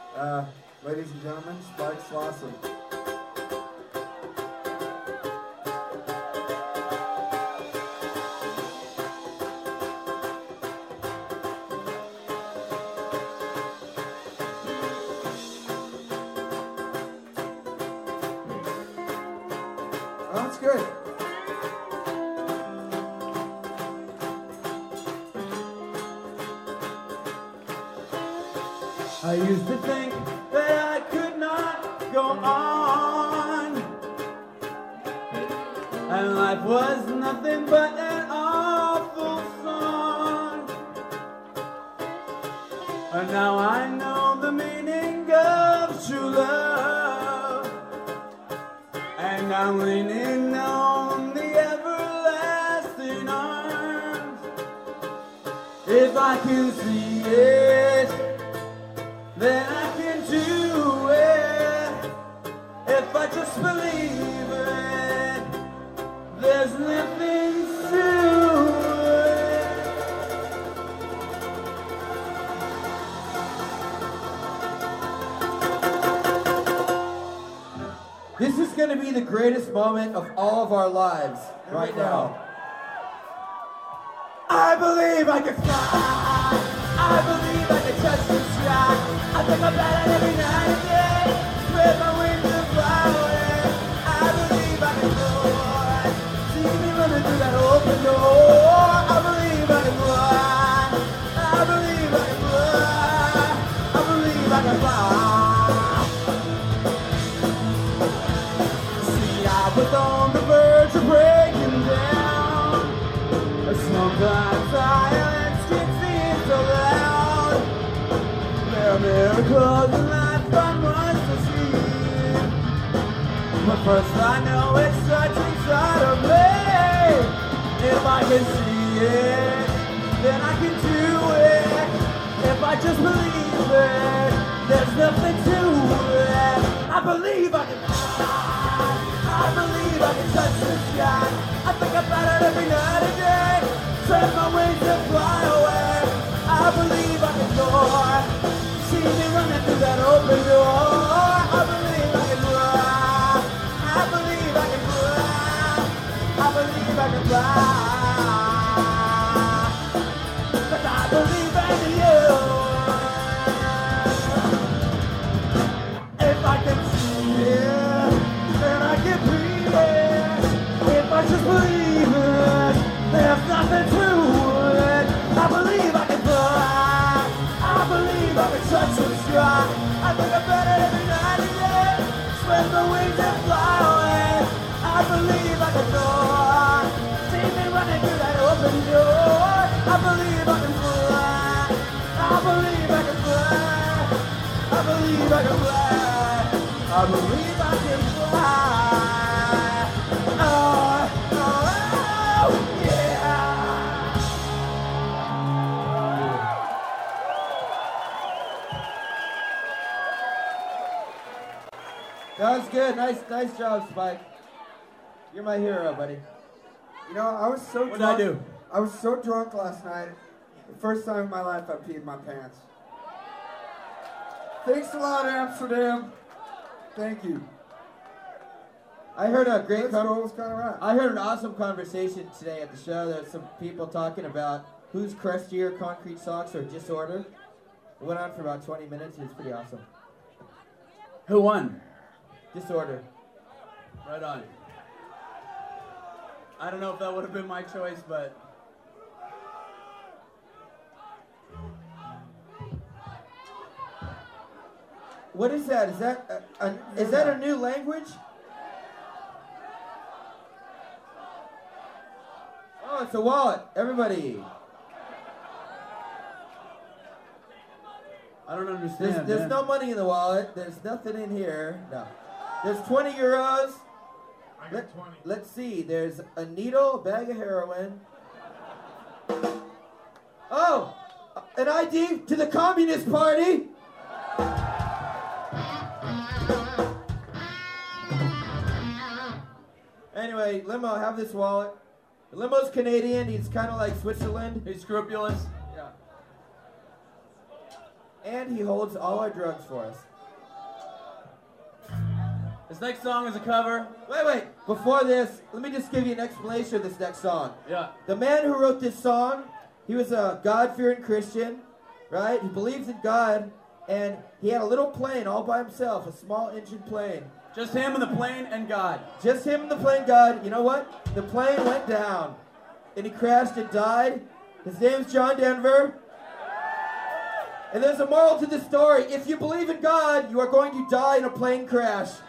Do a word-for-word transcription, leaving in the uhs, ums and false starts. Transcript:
Uh, ladies and gentlemen, Spike Slauson. Oh, that's good. I used to think that I could not go on, and life was nothing but an awful song. And now I know the meaning of true love, and I'm leaning on the everlasting arms. If I can see it, then I can do it. If I just believe it, there's nothing to it. This is going to be the greatest moment of all of our lives right now. I believe I can fly. I believe I can touch the sky. I think about it every night and day. Spread my wings and fly away. I believe I can soar. See me running through that open door. I believe I can fly. I believe I can fly. I believe I can fly. See, I was on the verge of breaking down. Sometimes silence can seem so loud. There are miracles in life I must achieve. But first I know it starts inside of me. If I can see it, then I can do it. If I just believe it, there's nothing to it. I believe I can fly. I believe I can touch the sky. I think about it every night and day. Spread my wings and fly away. I believe I can soar. See me running through that open door. I believe I can fly. I believe I can fly. I believe I can fly. But I believe in you. If I can see it, then I can breathe it. If I just believe it, there's nothing to it. I believe I can fly. I believe I can touch the sky. I think about it every night and day. Spread my wings and fly away. I believe I can soar. See me running through that open door. I believe I can fly. I believe I can fly. I believe I can fly. I believe I can fly. Oh, oh, oh yeah. That was good. Nice, nice job, Spike. You're my hero, buddy. You know, I was so What drunk. did I do? I was so drunk last night. The first time in my life I peed my pants. Thanks a lot, Amsterdam. Thank you. I heard a great. Let's Con- go with Colorado. I heard an awesome conversation today at the show. There's some people talking about who's crustier, Concrete Socks or Disorder. It went on for about twenty minutes. It was pretty awesome. Who won? Disorder. Right on. I don't know if that would have been my choice, but What is that? Is that a, a, is that a new language? Oh, it's a wallet. Everybody. I don't understand. There's, there's man. no money in the wallet. There's nothing in here. No. There's twenty euros. I got Let, twenty. let's see. There's a needle, a bag of heroin. Oh, an I D to the Communist Party. Anyway, Limo, have this wallet. The Limo's Canadian. He's kind of like Switzerland. He's scrupulous. Yeah. and he holds all our drugs for us. This next song is a cover. Wait, wait. Before this, let me just give you an explanation of this next song. Yeah. The man who wrote this song, he was a God-fearing Christian, right? He believes in God, and he had a little plane all by himself, a small engine plane. Just him and the plane and God. Just him and the plane, God. You know what? The plane went down, and he crashed and died. His name's John Denver. And there's a moral to this story. If you believe in God, you are going to die in a plane crash.